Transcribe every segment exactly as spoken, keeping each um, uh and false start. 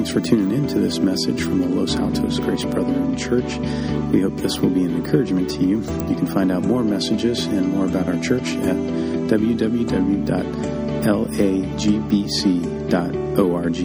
Thanks for tuning in to this message from the Los Altos Grace Brotherhood Church. We hope this will be an encouragement to you. You can find out more messages and more about our church at w w w dot l a g b c dot org.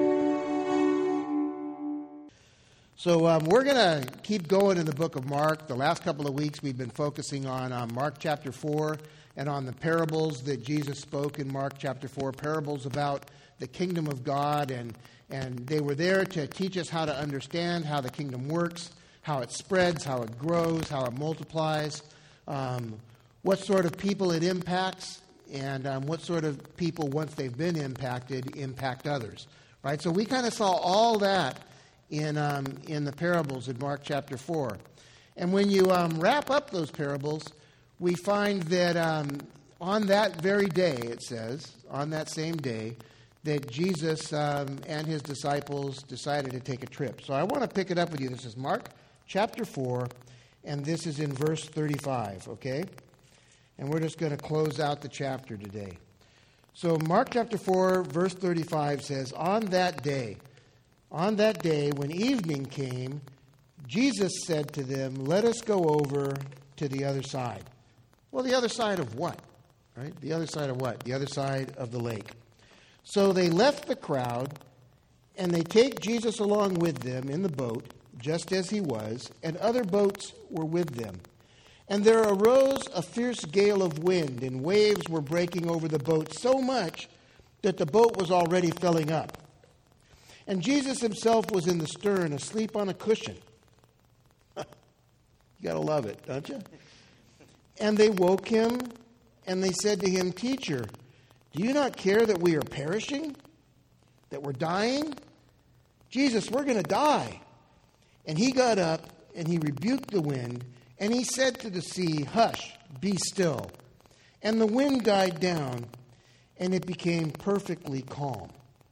So um, we're going to keep going in the book of Mark. The last couple of weeks we've been focusing on um, Mark chapter four and on the parables that Jesus spoke in Mark chapter four, parables about the kingdom of God, and and they were there to teach us how to understand how the kingdom works, how it spreads, how it grows, how it multiplies, um, what sort of people it impacts, and um, what sort of people, once they've been impacted, impact others. Right? So we kind of saw all that in um, in the parables in Mark chapter four. And when you um, wrap up those parables, we find that um, on that very day, it says, on that same day, that Jesus um, and his disciples decided to take a trip. So I want to pick it up with you. This is Mark chapter four, and this is in verse thirty-five, okay? And we're just going to close out the chapter today. So Mark chapter four, verse thirty-five says, On that day, on that day when evening came, Jesus said to them, Let us go over to the other side. Well, the other side of what? Right? The other side of what? The other side of the lake. So they left the crowd, and they take Jesus along with them in the boat, just as he was, and other boats were with them. And there arose a fierce gale of wind, and waves were breaking over the boat so much that the boat was already filling up. And Jesus himself was in the stern, asleep on a cushion. You got to love it, don't you? And they woke him, and they said to him, Teacher, do you not care that we are perishing? That we're dying? Jesus, we're going to die. And he got up, and he rebuked the wind, and he said to the sea, Hush, be still. And the wind died down, and it became perfectly calm.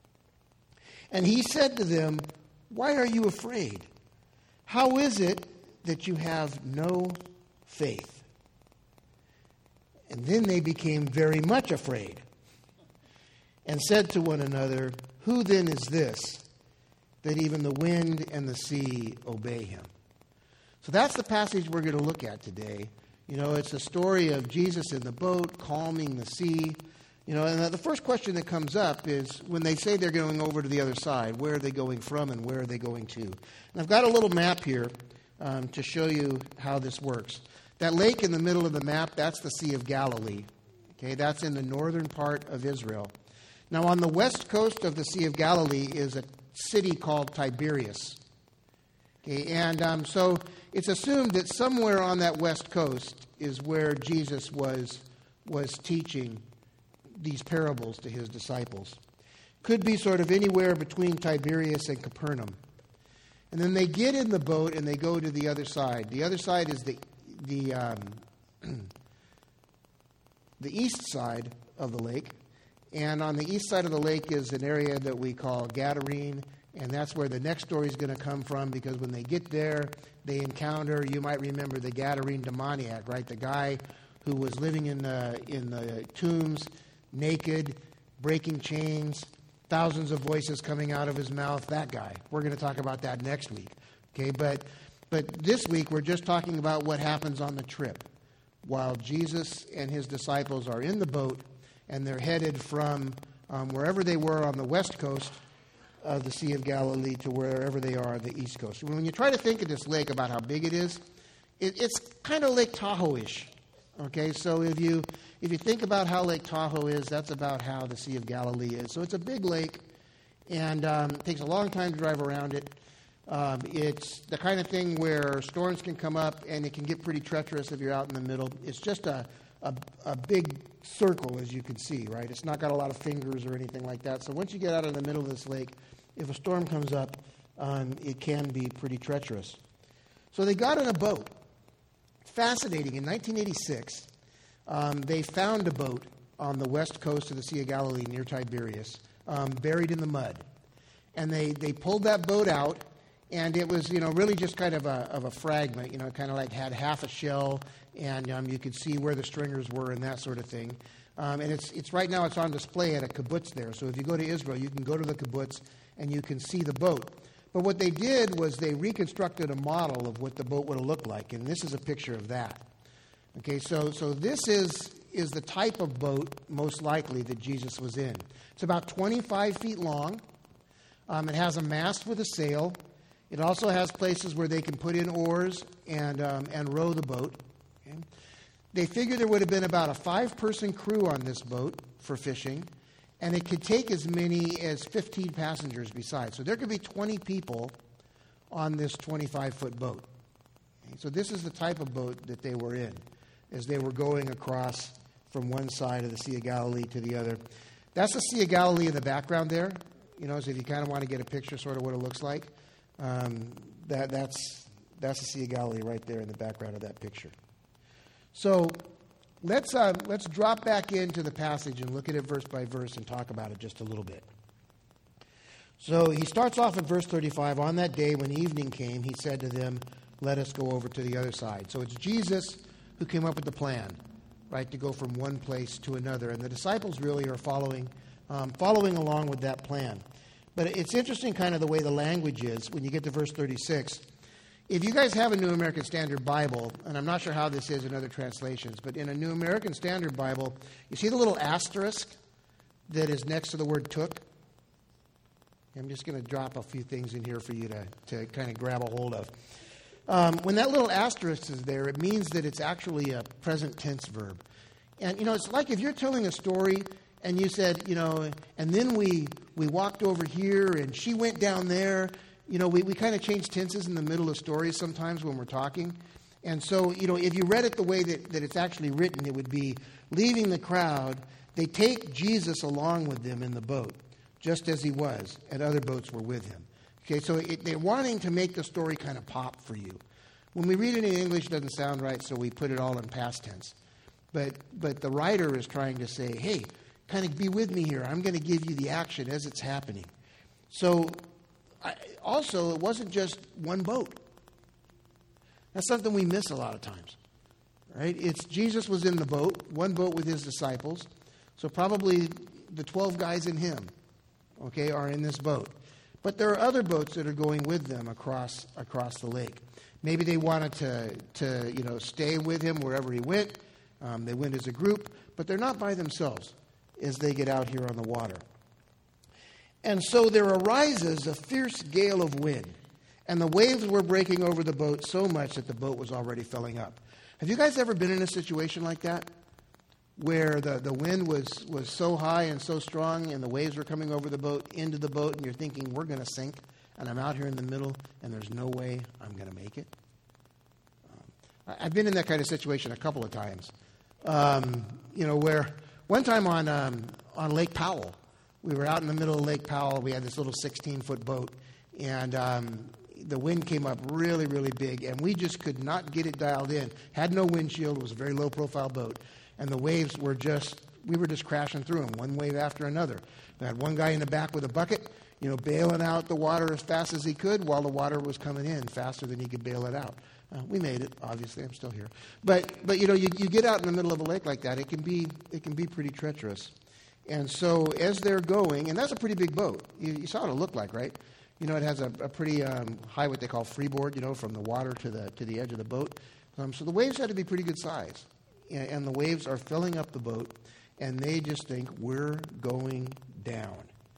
And he said to them, Why are you afraid? How is it that you have no faith? And then they became very much afraid, and said to one another, Who then is this, that even the wind and the sea obey him? So that's the passage we're going to look at today. You know, it's a story of Jesus in the boat, calming the sea. You know, and the first question that comes up is, when they say they're going over to the other side, where are they going from and where are they going to? And I've got a little map here um, to show you how this works. That lake in the middle of the map, that's the Sea of Galilee. Okay, that's in the northern part of Israel. Now, on the west coast of the Sea of Galilee is a city called Tiberias. Okay, and um, so it's assumed that somewhere on that west coast is where Jesus was was teaching these parables to his disciples. Could be sort of anywhere between Tiberias and Capernaum. And then they get in the boat and they go to the other side. The other side is the the um, the east side of the lake. And on the east side of the lake is an area that we call Gadarene, and that's where the next story is going to come from, because when they get there, they encounter, you might remember the Gadarene demoniac, right? The guy who was living in the, in the tombs, naked, breaking chains, thousands of voices coming out of his mouth, that guy. We're going to talk about that next week, okay? But, but this week, we're just talking about what happens on the trip while Jesus and his disciples are in the boat, and they're headed from um, wherever they were on the west coast of the Sea of Galilee to wherever they are on the east coast. When you try to think of this lake, about how big it is, it, it's kind of Lake Tahoe-ish. Okay, so if you if you think about how Lake Tahoe is, that's about how the Sea of Galilee is. So it's a big lake, and um, it takes a long time to drive around it. Um, it's the kind of thing where storms can come up, and it can get pretty treacherous if you're out in the middle. It's just a A, a big circle, as you can see, right? It's not got a lot of fingers or anything like that. So once you get out in the middle of this lake, if a storm comes up, um, it can be pretty treacherous. So they got in a boat. Fascinating. In nineteen eighty-six, um, they found a boat on the west coast of the Sea of Galilee near Tiberias, um, buried in the mud. And they, they pulled that boat out, and it was, you know, really just kind of a of a fragment, you know, kind of like had half a shell, and um, you could see where the stringers were and that sort of thing. Um, and it's it's right now it's on display at a kibbutz there. So if you go to Israel, you can go to the kibbutz and you can see the boat. But what they did was they reconstructed a model of what the boat would have looked like, and this is a picture of that. Okay, so so this is is the type of boat most likely that Jesus was in. It's about twenty-five feet long. Um, it has a mast with a sail. It also has places where they can put in oars and um, and row the boat. Okay. They figured there would have been about a five-person crew on this boat for fishing, and it could take as many as fifteen passengers besides. So there could be twenty people on this twenty-five-foot boat. Okay. So this is the type of boat that they were in as they were going across from one side of the Sea of Galilee to the other. That's the Sea of Galilee in the background there. You know, so if you kind of want to get a picture sort of what it looks like, um, that that's that's the Sea of Galilee right there in the background of that picture. So let's uh, let's drop back into the passage and look at it verse by verse and talk about it just a little bit. So he starts off in verse thirty-five. On that day when evening came, he said to them, "Let us go over to the other side." So it's Jesus who came up with the plan, right, to go from one place to another. And the disciples really are following um, following along with that plan. But it's interesting kind of the way the language is when you get to verse thirty-six. If you guys have a New American Standard Bible, and I'm not sure how this is in other translations, but in a New American Standard Bible, you see the little asterisk that is next to the word took? I'm just going to drop a few things in here for you to, to kind of grab a hold of. Um, when that little asterisk is there, it means that it's actually a present tense verb. And, you know, it's like if you're telling a story and you said, you know, and then we, we walked over here and she went down there. You know, we, we kind of change tenses in the middle of stories sometimes when we're talking. And so, you know, if you read it the way that, that it's actually written, it would be, leaving the crowd, they take Jesus along with them in the boat, just as he was, and other boats were with him. Okay, so it, they're wanting to make the story kind of pop for you. When we read it in English, it doesn't sound right, so we put it all in past tense. But but the writer is trying to say, hey, kind of be with me here. I'm going to give you the action as it's happening. So I, also, it wasn't just one boat. That's something we miss a lot of times, right? It's Jesus was in the boat, one boat with his disciples. So probably the twelve guys in him, okay, are in this boat. But there are other boats that are going with them across across the lake. Maybe they wanted to, to you know, stay with him wherever he went. Um, they went as a group, but they're not by themselves as they get out here on the water. And so there arises a fierce gale of wind, and the waves were breaking over the boat so much that the boat was already filling up. Have you guys ever been in a situation like that, where the, the wind was, was so high and so strong and the waves were coming over the boat, into the boat, and you're thinking, we're going to sink, and I'm out here in the middle, and there's no way I'm going to make it? Um, I've been in that kind of situation a couple of times. Um, you know, where one time on um, on Lake Powell, we were out in the middle of Lake Powell. We had this little sixteen-foot boat, and um, the wind came up really, really big, and we just could not get it dialed in. Had no windshield. It was a very low-profile boat. And the waves were just, we were just crashing through them, one wave after another. We had one guy in the back with a bucket, you know, bailing out the water as fast as he could while the water was coming in faster than he could bail it out. Uh, we made it, obviously. I'm still here. But, but you know, you, you get out in the middle of a lake like that, it can be it can be pretty treacherous. And so as they're going, and that's a pretty big boat. You, you saw what it looked like, right? You know, it has a, a pretty um, high, what they call freeboard, you know, from the water to the to the edge of the boat. Um, so the waves had to be pretty good size. And the waves are filling up the boat, and they just think, we're going down.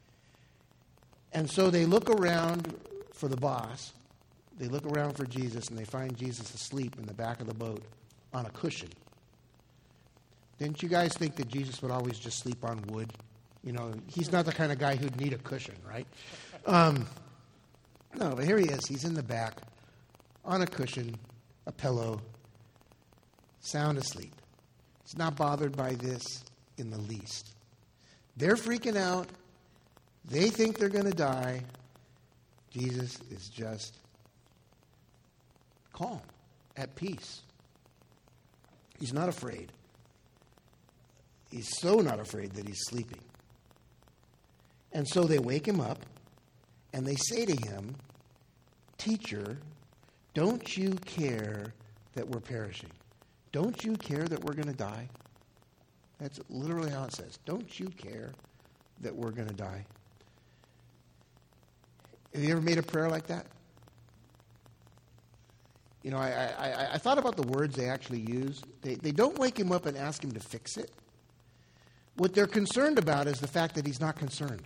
And so they look around for the boss. They look around for Jesus, and they find Jesus asleep in the back of the boat on a cushion. Didn't you guys think that Jesus would always just sleep on wood? You know, he's not the kind of guy who'd need a cushion, right? Um, no, but here he is. He's in the back on a cushion, a pillow, sound asleep. He's not bothered by this in the least. They're freaking out. They think they're going to die. Jesus is just calm, at peace. He's not afraid. He's so not afraid that he's sleeping. And so they wake him up, and they say to him, "Teacher, don't you care that we're perishing? Don't you care that we're going to die?" That's literally how it says. Don't you care that we're going to die? Have you ever made a prayer like that? You know, I, I, I thought about the words they actually use. They, they don't wake him up and ask him to fix it. What they're concerned about is the fact that he's not concerned.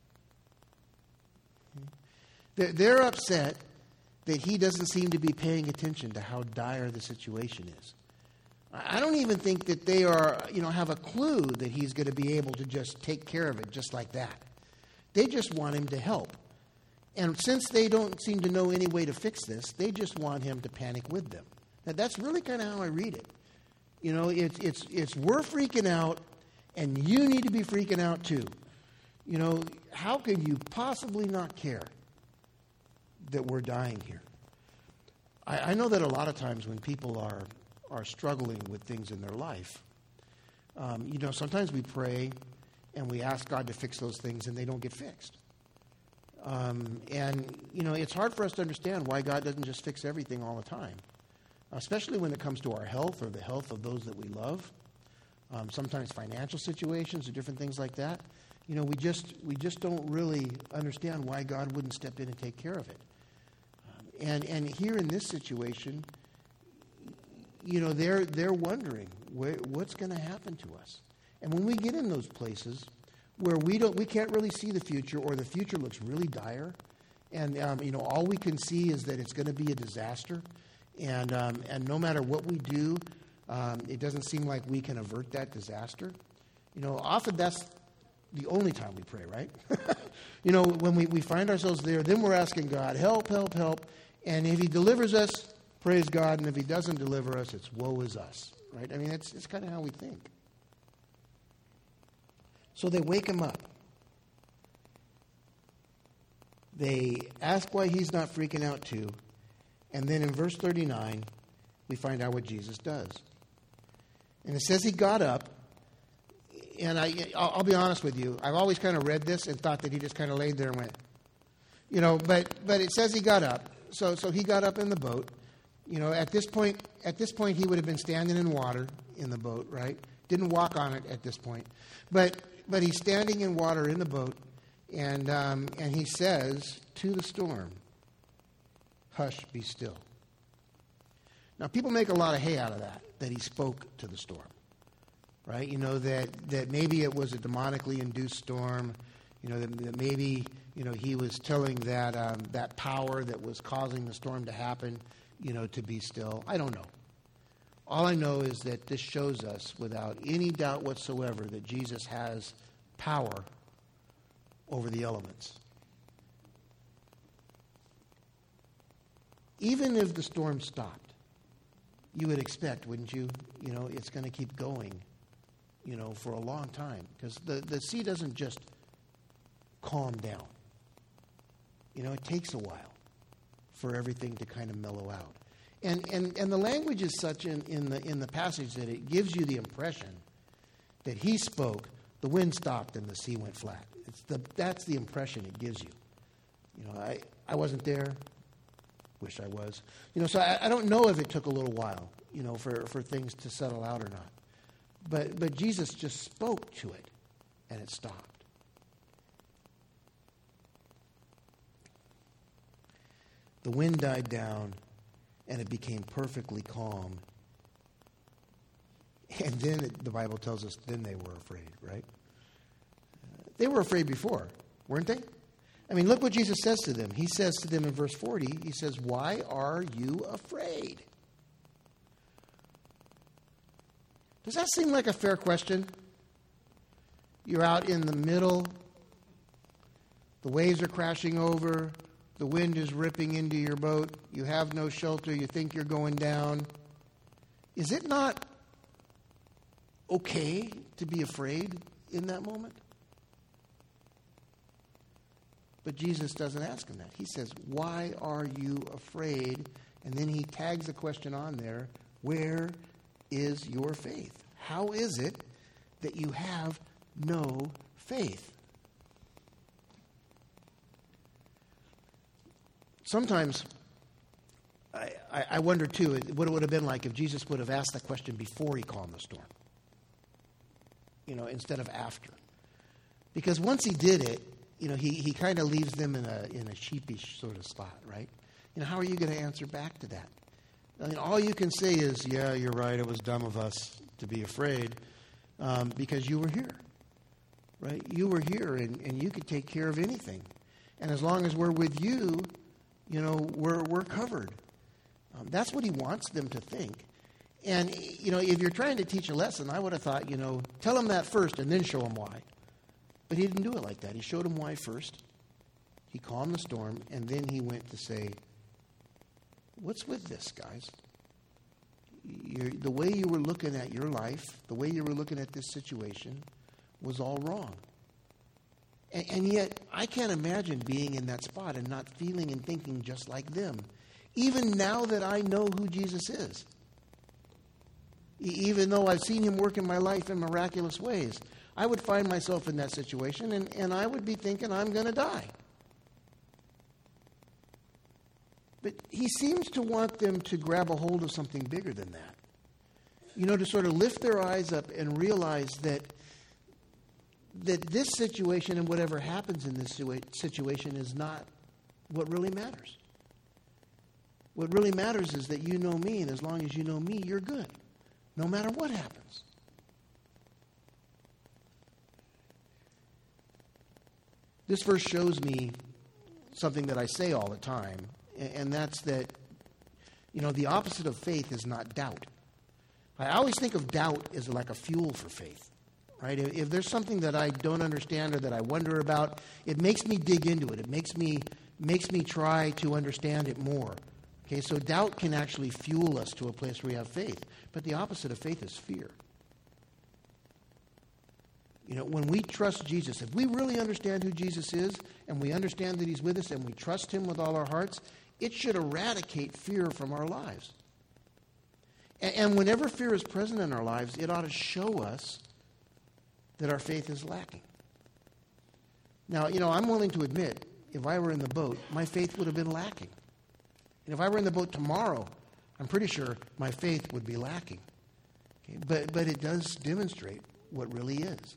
They're, they're upset that he doesn't seem to be paying attention to how dire the situation is. I don't even think that they are, you know, have a clue that he's going to be able to just take care of it just like that. They just want him to help. And since they don't seem to know any way to fix this, they just want him to panic with them. Now, that's really kind of how I read it. You know, it's it's it's we're freaking out, and you need to be freaking out too. You know, how can you possibly not care that we're dying here? I, I know that a lot of times when people are are struggling with things in their life, um, you know, sometimes we pray and we ask God to fix those things, and they don't get fixed. Um, and, you know, it's hard for us to understand why God doesn't just fix everything all the time, especially when it comes to our health or the health of those that we love. Um, sometimes financial situations or different things like that. You know, we just we just don't really understand why God wouldn't step in and take care of it. Um, and and here in this situation, you know, they're they're wondering where, what's going to happen to us. And when we get in those places where we don't, we can't really see the future, or the future looks really dire, and um, you know, all we can see is that it's going to be a disaster, and um, and no matter what we do, um, it doesn't seem like we can avert that disaster. You know, often that's the only time we pray, right? You know, when we, we find ourselves there, then we're asking God, help, help, help, and if He delivers us, praise God, and if He doesn't deliver us, it's woe is us, right? I mean, it's it's kind of how we think. So they wake him up. They ask why he's not freaking out too. And then in verse thirty-nine, we find out what Jesus does. And it says he got up. And I, I'll, I'll be honest with you. I've always kind of read this and thought that he just kind of laid there and went, you know, but but it says he got up. So so he got up in the boat. You know, at this point, at this point he would have been standing in water in the boat, right? Didn't walk on it at this point. But But he's standing in water in the boat, and um, and he says to the storm, "Hush, be still." Now, people make a lot of hay out of that, that he spoke to the storm, right? You know, that, that maybe it was a demonically induced storm, you know, that, that maybe, you know, he was telling that um, that power that was causing the storm to happen, you know, to be still. I don't know. All I know is that this shows us without any doubt whatsoever that Jesus has power over the elements. Even if the storm stopped, you would expect, wouldn't you? You know, it's going to keep going, you know, for a long time. Because the, the sea doesn't just calm down. You know, it takes a while for everything to kind of mellow out. And, and and the language is such in, in the in the passage that it gives you the impression that he spoke, the wind stopped, and the sea went flat. It's the that's the impression it gives you. You know, I, I wasn't there. Wish I was. You know, so I, I don't know if it took a little while, you know, for, for things to settle out or not. But but Jesus just spoke to it, and it stopped. The wind died down, and it became perfectly calm. And then it, the Bible tells us, then they were afraid, right? They were afraid before, weren't they? I mean, look what Jesus says to them. He says to them in verse forty, he says, "Why are you afraid?" Does that seem like a fair question? You're out in the middle. The waves are crashing over. The wind is ripping into your boat. You have no shelter. You think you're going down. Is it not okay to be afraid in that moment? But Jesus doesn't ask him that. He says, "Why are you afraid?" And then he tags a question on there. Where is your faith? How is it that you have no faith? Sometimes I, I, I wonder, too, what it would have been like if Jesus would have asked that question before he calmed the storm. you know, instead of after. Because once he did it, you know, he, he kind of leaves them in a in a sheepish sort of spot, right? You know, how are you going to answer back to that? I mean, all you can say is, yeah, you're right, it was dumb of us to be afraid um, because you were here, right? You were here, and, and you could take care of anything. And as long as we're with you, you know, we're we're covered. Um, that's what he wants them to think. And, you know, if you're trying to teach a lesson, I would have thought, you know, tell them that first and then show them why. But he didn't do it like that. He showed them why first. He calmed the storm, and then he went to say, what's with this, guys? You're, the way you were looking at your life, the way you were looking at this situation was all wrong. And, and yet, I can't imagine being in that spot and not feeling and thinking just like them, even now that I know who Jesus is. E- even though I've seen him work in my life in miraculous ways, I would find myself in that situation, and, and I would be thinking I'm going to die. But he seems to want them to grab a hold of something bigger than that. You know, to sort of lift their eyes up and realize that that this situation and whatever happens in this situation is not what really matters. What really matters is that you know me, and as long as you know me, you're good, no matter what happens. This verse shows me something that I say all the time, and that's that, you know, the opposite of faith is not doubt. I always think of doubt as like a fuel for faith, right? If there's something that I don't understand or that I wonder about, it makes me dig into it. It makes me makes me try to understand it more. Okay, so doubt can actually fuel us to a place where we have faith. But the opposite of faith is fear. You know, when we trust Jesus, if we really understand who Jesus is, and we understand that he's with us, and we trust him with all our hearts, it should eradicate fear from our lives. And, and whenever fear is present in our lives, it ought to show us that our faith is lacking. Now, you know, I'm willing to admit, if I were in the boat, my faith would have been lacking. And if I were in the boat tomorrow, I'm pretty sure my faith would be lacking. Okay? But, but it does demonstrate what really is.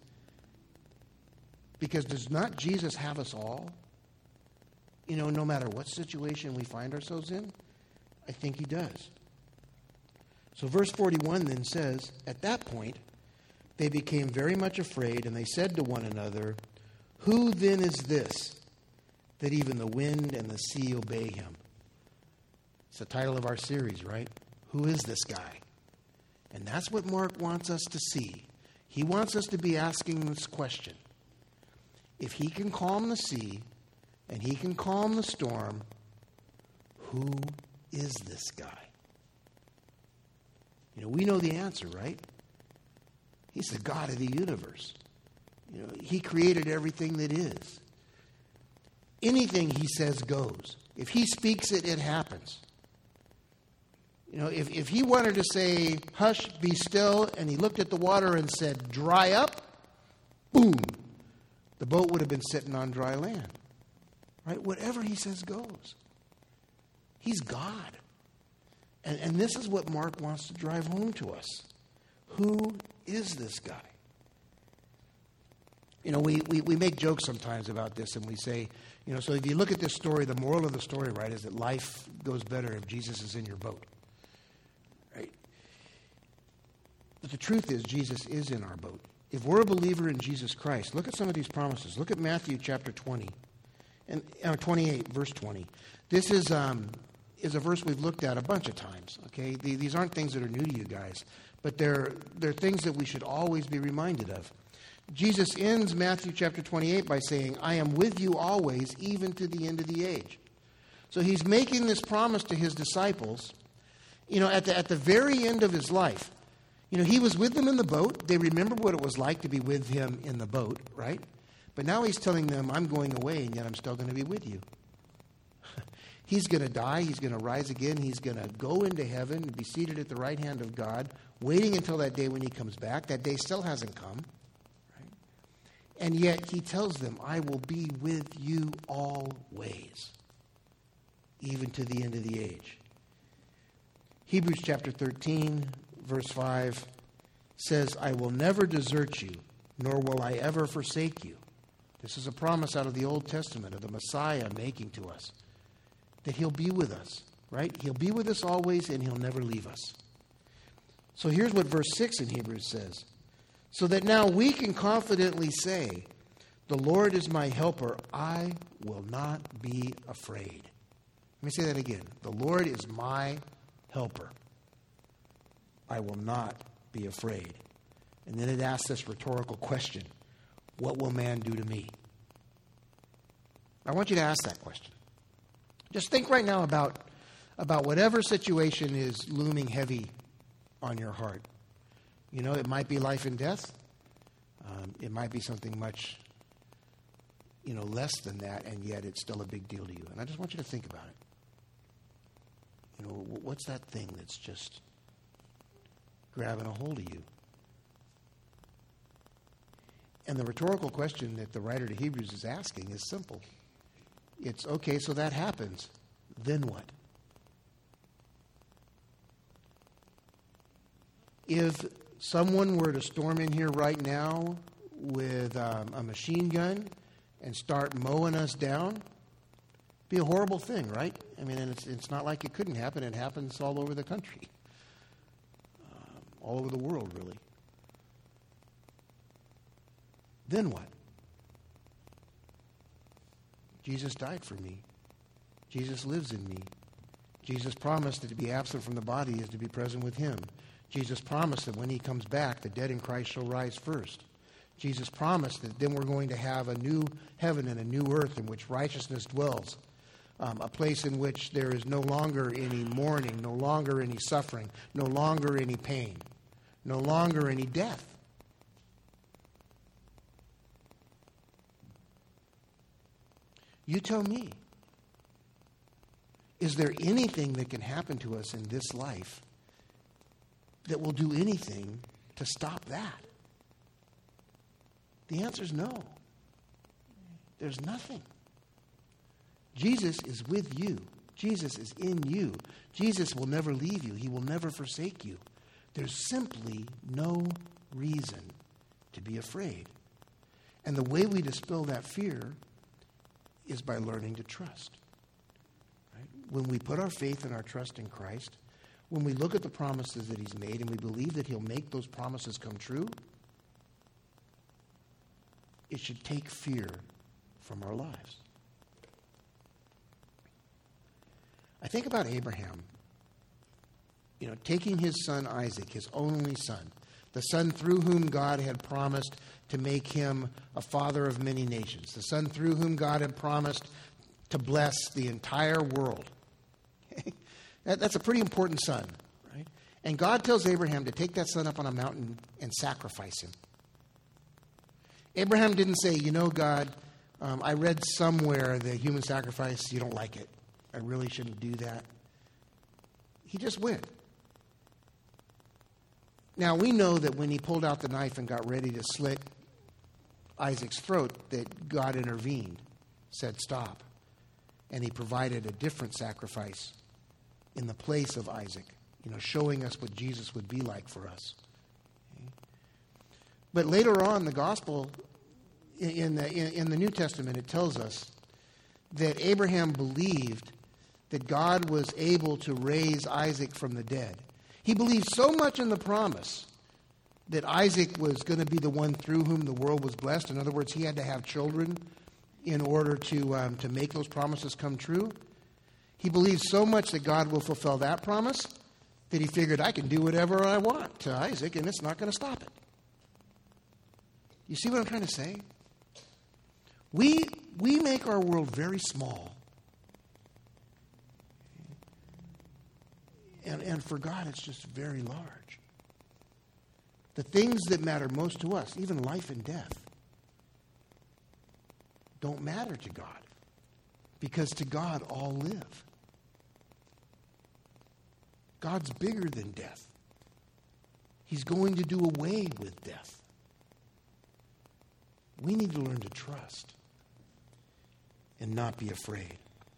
Because does not Jesus have us all? You know, no matter what situation we find ourselves in? I think he does. So verse forty-one then says, at that point, they became very much afraid, and they said to one another, who then is this, that even the wind and the sea obey him? It's the title of our series, right? Who is this guy? And that's what Mark wants us to see. He wants us to be asking this question. If he can calm the sea and he can calm the storm, who is this guy? You know, we know the answer, right? He's the God of the universe. You know, he created everything that is. Anything he says goes. If he speaks it, it happens. You know, if, if he wanted to say, hush, be still, and he looked at the water and said, dry up, boom, the boat would have been sitting on dry land. Right? Whatever he says goes. He's God. And, and this is what Mark wants to drive home to us. Who is this guy? You know, we, we, we make jokes sometimes about this, and we say, you know, so if you look at this story, the moral of the story, right, is that life goes better if Jesus is in your boat. Right? But the truth is, Jesus is in our boat. If we're a believer in Jesus Christ, look at some of these promises. Look at Matthew chapter twenty, and uh, twenty-eight, verse twenty. This is um, is a verse we've looked at a bunch of times. Okay, the, these aren't things that are new to you guys, but they're they're things that we should always be reminded of. Jesus ends Matthew chapter twenty-eight by saying, "I am with you always, even to the end of the age." So he's making this promise to his disciples. You know, at the at the very end of his life. You know, he was with them in the boat. They remember what it was like to be with him in the boat, right? But now he's telling them, I'm going away, and yet I'm still going to be with you. He's going to die. He's going to rise again. He's going to go into heaven and be seated at the right hand of God, waiting until that day when he comes back. That day still hasn't come. Right? And yet he tells them, I will be with you always, even to the end of the age. Hebrews chapter thirteen, verse five says, I will never desert you nor will I ever forsake you. This is a promise out of the Old Testament of the Messiah making to us, that he'll be with us, right? He'll be with us always, and he'll never leave us. So here's what verse six in Hebrews says. So that now we can confidently say, the Lord is my helper, I will not be afraid. Let me say that again. The Lord is my helper. I will not be afraid. And then it asks this rhetorical question. What will man do to me? I want you to ask that question. Just think right now about, about whatever situation is looming heavy on your heart. You know, it might be life and death. Um, it might be something much, you know, less than that, and yet it's still a big deal to you. And I just want you to think about it. You know, what's that thing that's just grabbing a hold of you? And the rhetorical question that the writer to Hebrews is asking is simple. It's, okay, so that happens. Then what? If someone were to storm in here right now with um, a machine gun and start mowing us down, it'd be a horrible thing, right? I mean, and it's, it's not like it couldn't happen. It happens all over the country, um, all over the world, really. Then what? Jesus died for me. Jesus lives in me. Jesus promised that to be absent from the body is to be present with him. Jesus promised that when he comes back, the dead in Christ shall rise first. Jesus promised that then we're going to have a new heaven and a new earth in which righteousness dwells, um, a place in which there is no longer any mourning, no longer any suffering, no longer any pain, no longer any death. You tell me, is there anything that can happen to us in this life that will do anything to stop that? The answer is no. There's nothing. Jesus is with you. Jesus is in you. Jesus will never leave you. He will never forsake you. There's simply no reason to be afraid. And the way we dispel that fear is by learning to trust. Right? When we put our faith and our trust in Christ, when we look at the promises that he's made and we believe that he'll make those promises come true, it should take fear from our lives. I think about Abraham, you know, taking his son Isaac, his only son, the son through whom God had promised to make him a father of many nations, the son through whom God had promised to bless the entire world. Okay? That, that's a pretty important son, right? And God tells Abraham to take that son up on a mountain and sacrifice him. Abraham didn't say, you know, God, um, I read somewhere that human sacrifice, you don't like it. I really shouldn't do that. He just went. Now, we know that when he pulled out the knife and got ready to slit Isaac's throat, that God intervened, said stop, and he provided a different sacrifice in the place of Isaac, you know, showing us what Jesus would be like for us. Okay? But later on, the gospel, in the, in, in the New Testament, it tells us that Abraham believed that God was able to raise Isaac from the dead. He believed so much in the promise that Isaac was going to be the one through whom the world was blessed. In other words, he had to have children in order to, um, to make those promises come true. He believed so much that God will fulfill that promise that he figured, I can do whatever I want to Isaac, and it's not going to stop it. You see what I'm trying to say? We, we make our world very small. And, and for God, it's just very large. The things that matter most to us, even life and death, don't matter to God, because to God all live. God's bigger than death. He's going to do away with death. We need to learn to trust and not be afraid.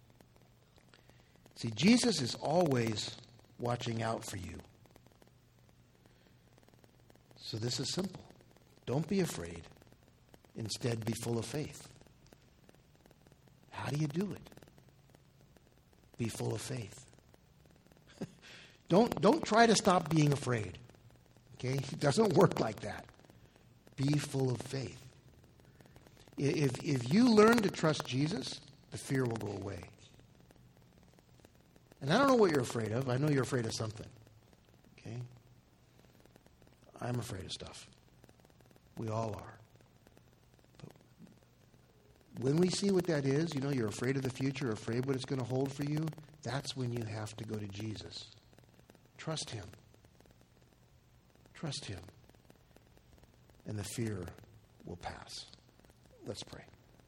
See, Jesus is always watching out for you. So this is simple. Don't be afraid. Instead, be full of faith. How do you do it? Be full of faith. don't, don't try to stop being afraid. Okay? It doesn't work like that. Be full of faith. If, if you learn to trust Jesus, the fear will go away. And I don't know what you're afraid of. I know you're afraid of something. Okay? I'm afraid of stuff. We all are. But when we see what that is, you know, you're afraid of the future, afraid what it's going to hold for you, that's when you have to go to Jesus. Trust him. Trust him. And the fear will pass. Let's pray.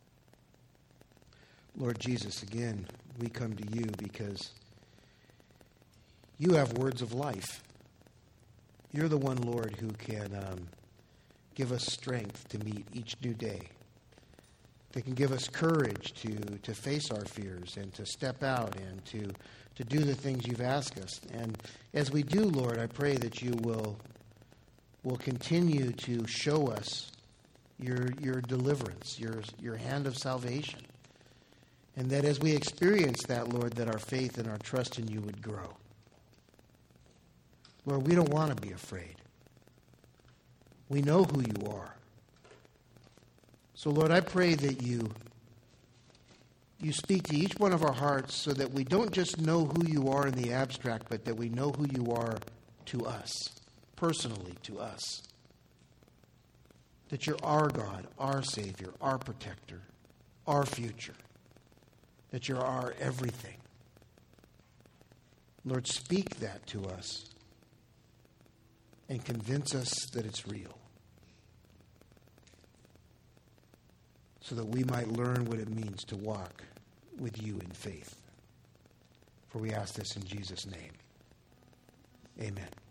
Lord Jesus, again, we come to you because you have words of life. You're the one, Lord, who can um, give us strength to meet each new day. That can give us courage to, to face our fears and to step out and to, to do the things you've asked us. And as we do, Lord, I pray that you will, will continue to show us your, your deliverance, your, your hand of salvation. And that as we experience that, Lord, that our faith and our trust in you would grow. Lord, we don't want to be afraid. We know who you are. So, Lord, I pray that you, you speak to each one of our hearts so that we don't just know who you are in the abstract, but that we know who you are to us, personally to us. That you're our God, our Savior, our protector, our future. That you're our everything. Lord, speak that to us and convince us that it's real, so that we might learn what it means to walk with you in faith. For we ask this in Jesus' name. Amen.